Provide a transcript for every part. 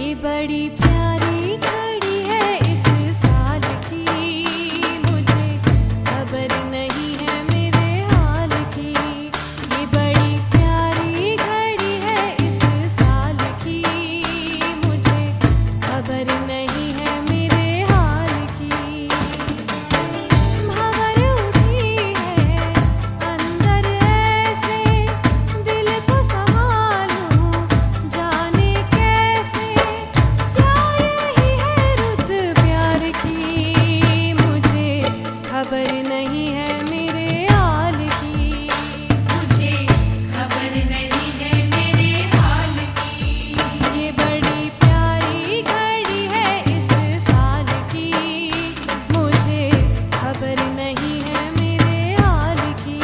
बड़ी प्यारी घड़ी है इस साल की, मुझे खबर नहीं है मेरे हाल की। ये बड़ी प्यारी घड़ी है इस साल की, मुझे खबर नहीं है मेरे हाल की। भंवर उठी है अंदर ऐसे, दिल को संभालूं जाने कैसे। क्या यही है रुत प्यार की, मुझे खबर नहीं है मेरे हाल की। मुझे खबर नहीं है मेरे हाल की। ये बड़ी प्यारी घड़ी है इस साल की, मुझे खबर नहीं है मेरे हाल की।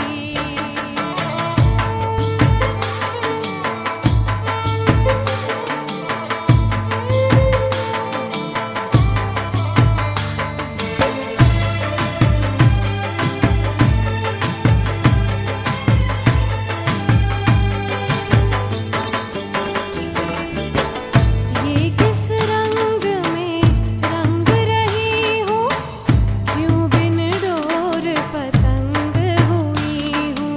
ये किस रंग में रंग रही हूँ, क्यों बिन डोर पतंग हुई हूँ।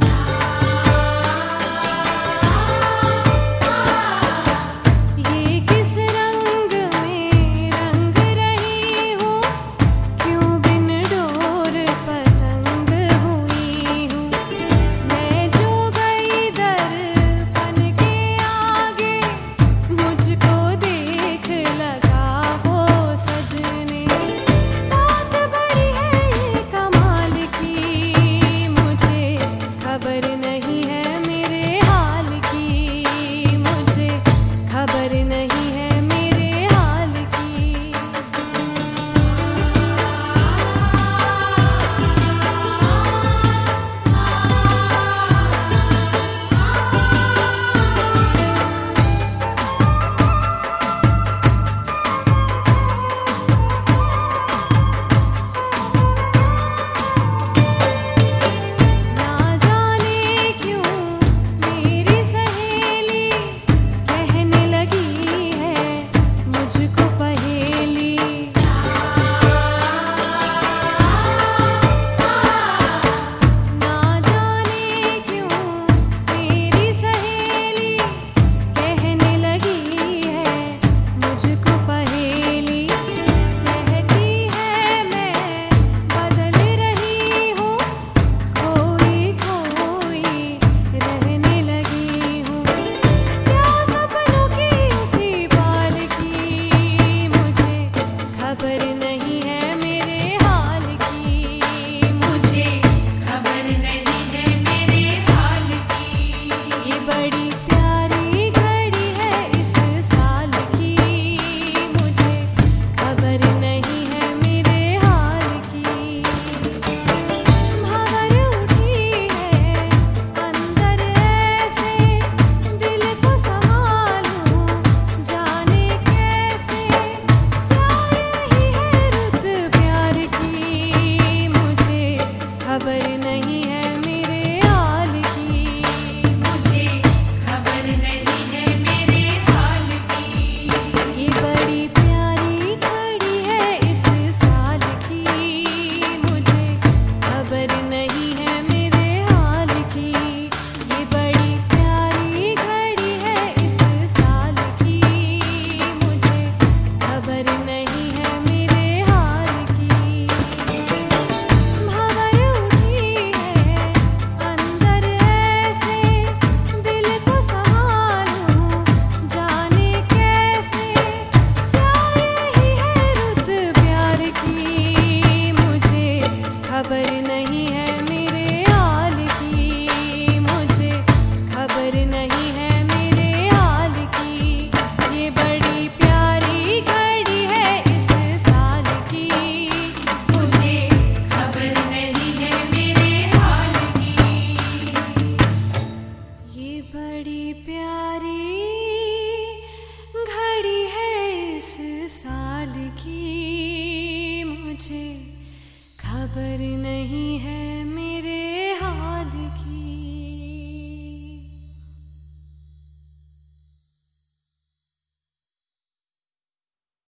ये किस रंग में रंग रही हूँ, क्यों बिन डोर पतंग हुई हूँ। मैं जो गई दर्पण के आगे, मुझको देख लगा वो सजने। बात बड़ी है ये कमाल की, मुझे खबर नहीं है मेरे हाल की। मुझे खबर नहीं है मेरे हाल की। ना जाने क्यों मेरी सहेली कहने लगी है मुझको पहेली। ना जाने क्यों मेरी सहेली कहने लगी है मुझको पहेली। कहती है मैं बदल रही हूँ, खोई खोई रहने लगी हूँ। क्या सपनों की उठी बाल की, मुझे खबर नहीं है मेरे हाल की। मुझे खबर नहीं है मेरे हाल की। ये बड़ी प्यारी घड़ी है इस साल की, मुझे खबर नहीं है मेरे हाल की। भंवर उठी है अंदर ऐसे, दिल को संभालूं जाने कैसे। क्या यही है रुत प्यार की, मुझे खबर नहीं है मेरे हाल की। मुझे खबर नहीं है मेरे हाल की। ये बड़ी प्यारी घड़ी है इस साल की, मुझे खबर नहीं है मेरे हाल की। ये बड़ी प्यारी घड़ी है इस साल की, मुझे खबर नहीं है मेरे हाल की। भंवर उठी है अंदर ऐसे, दिल को संभालूं जाने कैसे। क्या यही है रुत प्यार की, मुझे खबर नहीं है मेरे हाल की। मुझे खबर नहीं है मेरे हाल की। ये बड़ी प्यारी घड़ी है इस साल की, मुझे खबर नहीं है मेरे हाल की। ये बड़ी प्यारी घड़ी है इस साल की, मुझे खबर नहीं है